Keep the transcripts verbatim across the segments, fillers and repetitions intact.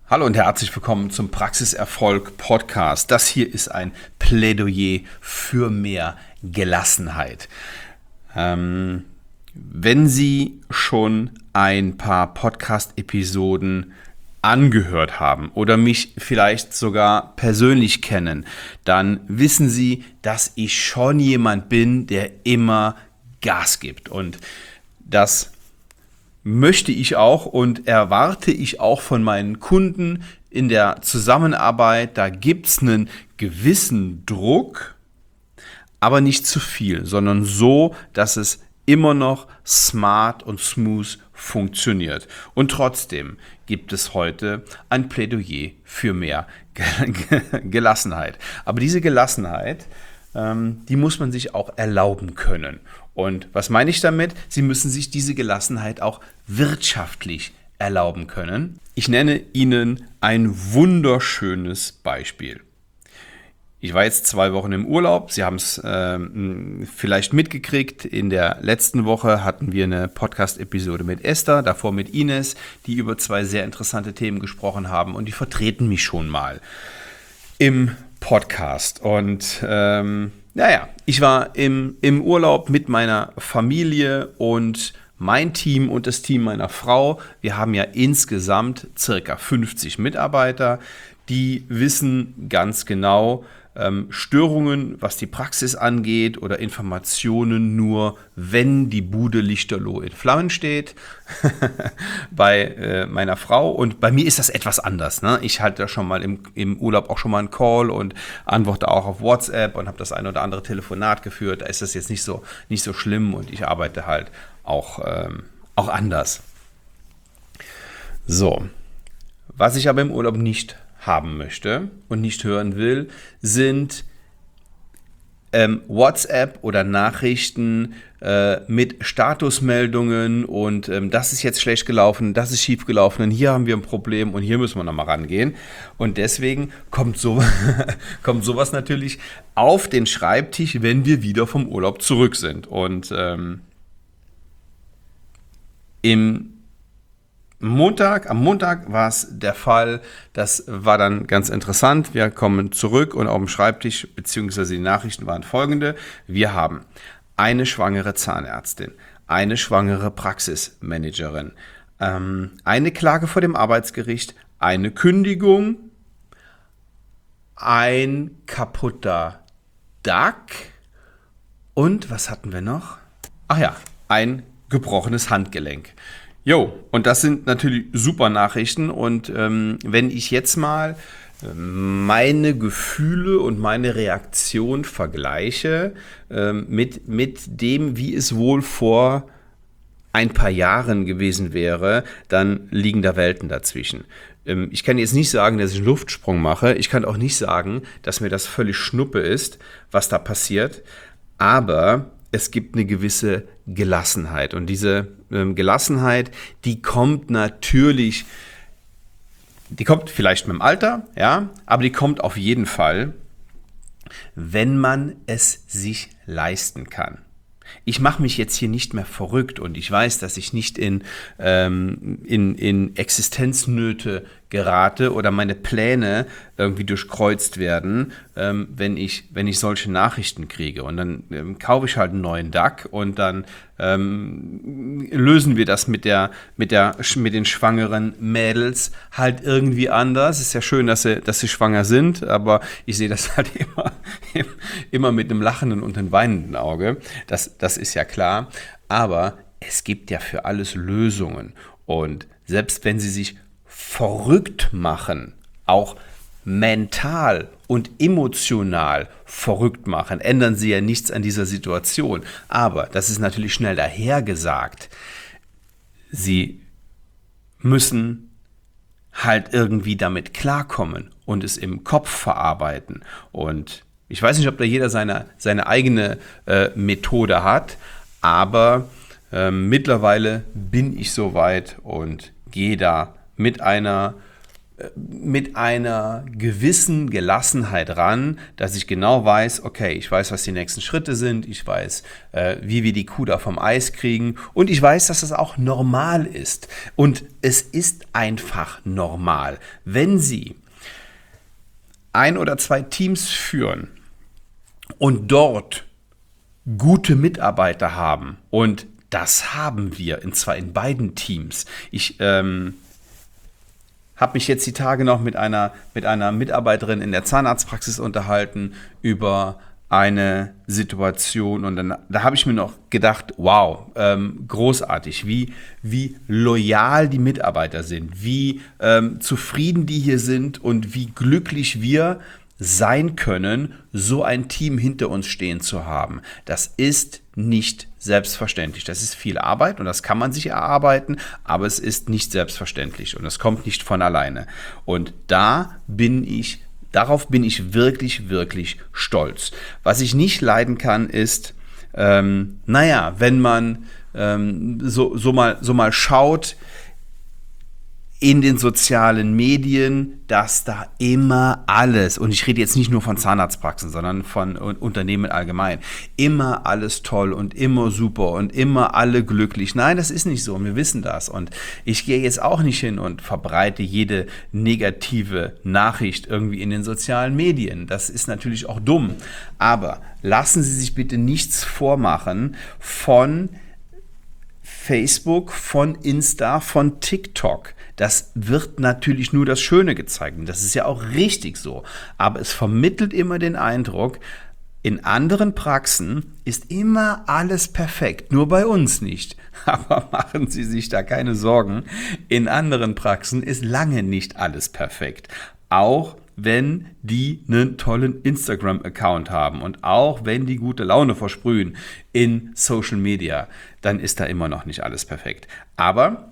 Hallo und herzlich willkommen zum Praxiserfolg Podcast. Das hier ist ein Plädoyer für mehr Gelassenheit. Ähm, wenn Sie schon ein paar Podcast-Episoden angehört haben oder mich vielleicht sogar persönlich kennen, dann wissen Sie, dass ich schon jemand bin, der immer Gas gibt. Und das möchte ich auch und erwarte ich auch von meinen Kunden in der Zusammenarbeit. Da gibt es einen gewissen Druck, aber nicht zu viel, sondern so, dass es immer noch smart und smooth funktioniert. Und trotzdem gibt es heute ein Plädoyer für mehr Gelassenheit. Aber diese Gelassenheit, ähm, die muss man sich auch erlauben können. Und was meine ich damit? Sie müssen sich diese Gelassenheit auch wirtschaftlich erlauben können. Ich nenne Ihnen ein wunderschönes Beispiel. Ich war jetzt zwei Wochen im Urlaub. Sie haben es ähm, vielleicht mitgekriegt. In der letzten Woche hatten wir eine Podcast-Episode mit Esther, davor mit Ines, die über zwei sehr interessante Themen gesprochen haben. Und die vertreten mich schon mal im Podcast. Und ähm, naja, ich war im, im Urlaub mit meiner Familie und mein Team und das Team meiner Frau. Wir haben ja insgesamt circa fünfzig Mitarbeiter, die wissen ganz genau, ähm, Störungen, was die Praxis angeht oder Informationen nur, wenn die Bude lichterloh in Flammen steht, bei äh, meiner Frau. Und bei mir ist das etwas anders. Ne? Ich halte da schon mal im, im Urlaub auch schon mal einen Call und antworte auch auf WhatsApp und habe das ein oder andere Telefonat geführt. Da ist das jetzt nicht so, nicht so schlimm und ich arbeite halt auch, ähm, auch anders. So, was ich aber im Urlaub nicht haben möchte und nicht hören will, sind ähm, WhatsApp oder Nachrichten äh, mit Statusmeldungen und ähm, das ist jetzt schlecht gelaufen, das ist schief gelaufen und hier haben wir ein Problem und hier müssen wir nochmal rangehen. Und deswegen kommt, so, kommt sowas natürlich auf den Schreibtisch, wenn wir wieder vom Urlaub zurück sind. Und ähm, im Montag, am Montag war es der Fall, das war dann ganz interessant, wir kommen zurück und auf dem Schreibtisch, beziehungsweise die Nachrichten waren folgende: Wir haben eine schwangere Zahnärztin, eine schwangere Praxismanagerin, ähm, eine Klage vor dem Arbeitsgericht, eine Kündigung, ein kaputter Duck und was hatten wir noch? Ach ja, ein gebrochenes Handgelenk. Jo, und das sind natürlich super Nachrichten und ähm, wenn ich jetzt mal meine Gefühle und meine Reaktion vergleiche ähm, mit, mit dem, wie es wohl vor ein paar Jahren gewesen wäre, dann liegen da Welten dazwischen. Ähm, ich kann jetzt nicht sagen, dass ich einen Luftsprung mache, ich kann auch nicht sagen, dass mir das völlig Schnuppe ist, was da passiert, aber es gibt eine gewisse Gelassenheit und diese ähm, Gelassenheit, die kommt natürlich, die kommt vielleicht mit dem Alter, ja, aber die kommt auf jeden Fall, wenn man es sich leisten kann. Ich mache mich jetzt hier nicht mehr verrückt und ich weiß, dass ich nicht in, ähm, in, in Existenznöte gerate oder meine Pläne irgendwie durchkreuzt werden, ähm, wenn ich, wenn ich solche Nachrichten kriege. Und dann ähm, kaufe ich halt einen neuen Duck und dann ähm, lösen wir das mit, der, mit, der, mit den schwangeren Mädels halt irgendwie anders. Ist ja schön, dass sie, dass sie schwanger sind, aber ich sehe das halt immer, immer mit einem lachenden und einem weinenden Auge. Das, das ist ja klar. Aber es gibt ja für alles Lösungen. Und selbst wenn sie sich verrückt machen, auch mental und emotional verrückt machen, ändern sie ja nichts an dieser Situation. Aber, das ist natürlich schnell dahergesagt, sie müssen halt irgendwie damit klarkommen und es im Kopf verarbeiten. Und ich weiß nicht, ob da jeder seine, seine eigene äh, Methode hat, aber äh, mittlerweile bin ich soweit und gehe da mit einer mit einer gewissen Gelassenheit ran, dass ich genau weiß, okay, ich weiß, was die nächsten Schritte sind, ich weiß, äh, wie wir die Kuh da vom Eis kriegen und ich weiß, dass das auch normal ist. Und es ist einfach normal, wenn Sie ein oder zwei Teams führen und dort gute Mitarbeiter haben, und das haben wir, und zwar in beiden Teams. Ich ähm, habe mich jetzt die Tage noch mit einer, mit einer Mitarbeiterin in der Zahnarztpraxis unterhalten über eine Situation und dann, da habe ich mir noch gedacht, wow, ähm, großartig, wie, wie loyal die Mitarbeiter sind, wie ähm, zufrieden die hier sind und wie glücklich wir sein können, so ein Team hinter uns stehen zu haben. Das ist nicht selbstverständlich. Das ist viel Arbeit und das kann man sich erarbeiten, aber es ist nicht selbstverständlich und es kommt nicht von alleine. Und da bin ich, darauf bin ich wirklich, wirklich stolz. Was ich nicht leiden kann, ist, ähm, naja, wenn man ähm, so, so, mal, so mal schaut, in den sozialen Medien, dass da immer alles, und ich rede jetzt nicht nur von Zahnarztpraxen, sondern von Unternehmen allgemein, immer alles toll und immer super und immer alle glücklich. Nein, das ist nicht so und wir wissen das. Und ich gehe jetzt auch nicht hin und verbreite jede negative Nachricht irgendwie in den sozialen Medien. Das ist natürlich auch dumm. Aber lassen Sie sich bitte nichts vormachen von Facebook, von Insta, von TikTok. Das wird natürlich nur das Schöne gezeigt. Und das ist ja auch richtig so. Aber es vermittelt immer den Eindruck, in anderen Praxen ist immer alles perfekt. Nur bei uns nicht. Aber machen Sie sich da keine Sorgen. In anderen Praxen ist lange nicht alles perfekt. Auch wenn die einen tollen Instagram-Account haben und auch wenn die gute Laune versprühen in Social Media, dann ist da immer noch nicht alles perfekt. Aber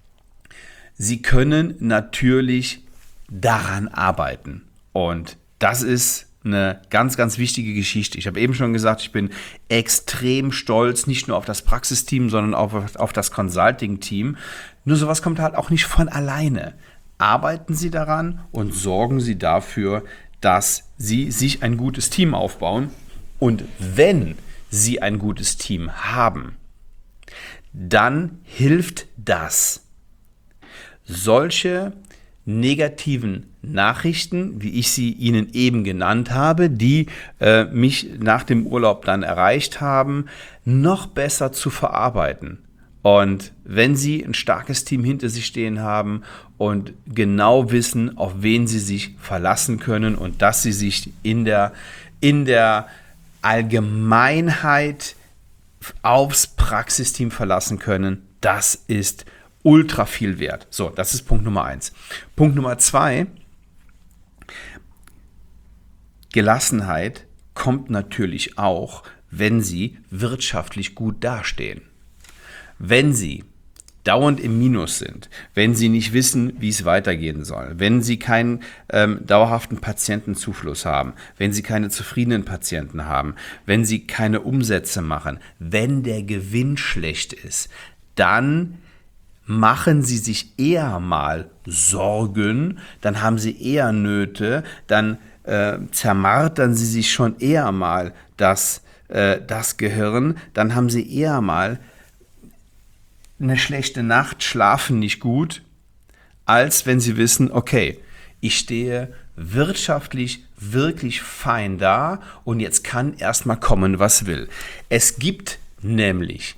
Sie können natürlich daran arbeiten und das ist eine ganz, ganz wichtige Geschichte. Ich habe eben schon gesagt, ich bin extrem stolz, nicht nur auf das Praxisteam, sondern auch auf das Consulting-Team. Nur sowas kommt halt auch nicht von alleine. Arbeiten Sie daran und sorgen Sie dafür, dass Sie sich ein gutes Team aufbauen. Und wenn Sie ein gutes Team haben, dann hilft das, solche negativen Nachrichten, wie ich sie Ihnen eben genannt habe, die äh, mich nach dem Urlaub dann erreicht haben, noch besser zu verarbeiten. Und wenn Sie ein starkes Team hinter sich stehen haben und genau wissen, auf wen Sie sich verlassen können und dass Sie sich in der, in der Allgemeinheit aufs Praxisteam verlassen können, das ist ultra viel wert. So, das ist Punkt Nummer eins. Punkt Nummer zwei, Gelassenheit kommt natürlich auch, wenn Sie wirtschaftlich gut dastehen. Wenn Sie dauernd im Minus sind, wenn Sie nicht wissen, wie es weitergehen soll, wenn Sie keinen ähm, dauerhaften Patientenzufluss haben, wenn Sie keine zufriedenen Patienten haben, wenn Sie keine Umsätze machen, wenn der Gewinn schlecht ist, dann machen Sie sich eher mal Sorgen, dann haben Sie eher Nöte, dann äh, zermartern Sie sich schon eher mal das, äh, das Gehirn, dann haben Sie eher mal eine schlechte Nacht, schlafen nicht gut, als wenn Sie wissen, okay, ich stehe wirtschaftlich wirklich fein da und jetzt kann erstmal kommen, was will. Es gibt nämlich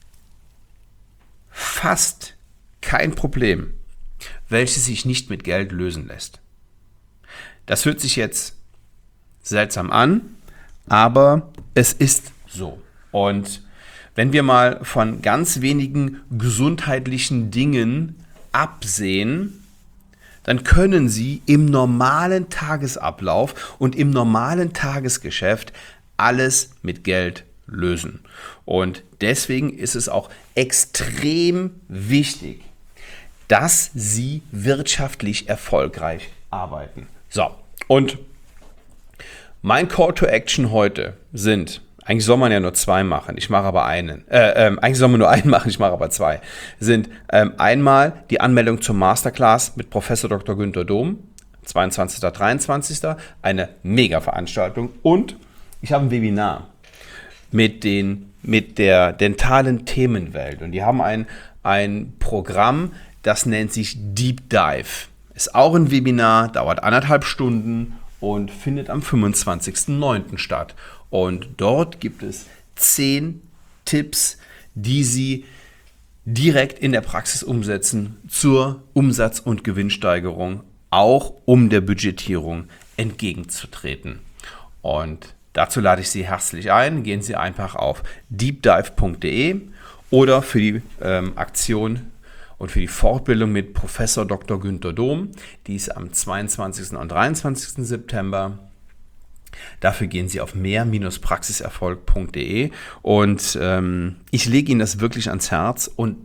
fast kein Problem, welches sich nicht mit Geld lösen lässt. Das hört sich jetzt seltsam an, aber es ist so. Und wenn wir mal von ganz wenigen gesundheitlichen Dingen absehen, dann können Sie im normalen Tagesablauf und im normalen Tagesgeschäft alles mit Geld lösen. Und deswegen ist es auch extrem wichtig, dass Sie wirtschaftlich erfolgreich arbeiten. So, und mein Call to Action heute sind eigentlich soll man ja nur zwei machen, ich mache aber einen. Äh, ähm, eigentlich soll man nur einen machen, ich mache aber zwei. Sind ähm, einmal die Anmeldung zur Masterclass mit Professor Doktor Günther Dom, zweiundzwanzigsten dreiundzwanzigsten Eine Mega-Veranstaltung. Und ich habe ein Webinar mit, den, mit der dentalen Themenwelt. Und die haben ein, ein Programm, das nennt sich Deep Dive. Ist auch ein Webinar, dauert anderthalb Stunden und findet am fünfundzwanzigsten neunten statt. Und dort gibt es zehn Tipps, die Sie direkt in der Praxis umsetzen zur Umsatz- und Gewinnsteigerung, auch um der Budgetierung entgegenzutreten. Und dazu lade ich Sie herzlich ein. Gehen Sie einfach auf deepdive punkt de oder für die ähm, Aktion und für die Fortbildung mit Professor Doktor Günther Dom, die ist am zweiundzwanzigsten und dreiundzwanzigsten September. Dafür gehen Sie auf mehr Bindestrich praxiserfolg punkt de und ähm, ich lege Ihnen das wirklich ans Herz und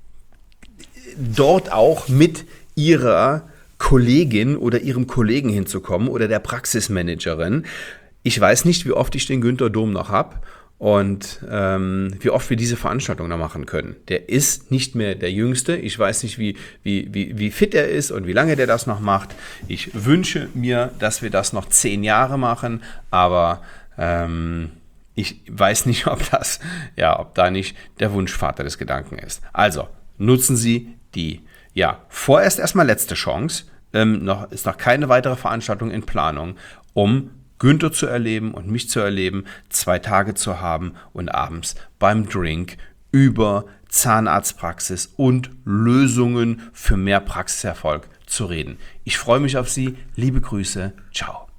dort auch mit Ihrer Kollegin oder Ihrem Kollegen hinzukommen oder der Praxismanagerin. Ich weiß nicht, wie oft ich den Günther Dom noch habe und ähm, wie oft wir diese Veranstaltung noch machen können. Der ist nicht mehr der Jüngste. Ich weiß nicht, wie, wie, wie, wie fit er ist und wie lange der das noch macht. Ich wünsche mir, dass wir das noch zehn Jahre machen, aber ähm, ich weiß nicht, ob das, ja, ob da nicht der Wunschvater des Gedanken ist. Also nutzen Sie die, ja, vorerst erstmal letzte Chance. Ähm, noch, ist noch keine weitere Veranstaltung in Planung, um Günther zu erleben und mich zu erleben, zwei Tage zu haben und abends beim Drink über Zahnarztpraxis und Lösungen für mehr Praxiserfolg zu reden. Ich freue mich auf Sie. Liebe Grüße. Ciao.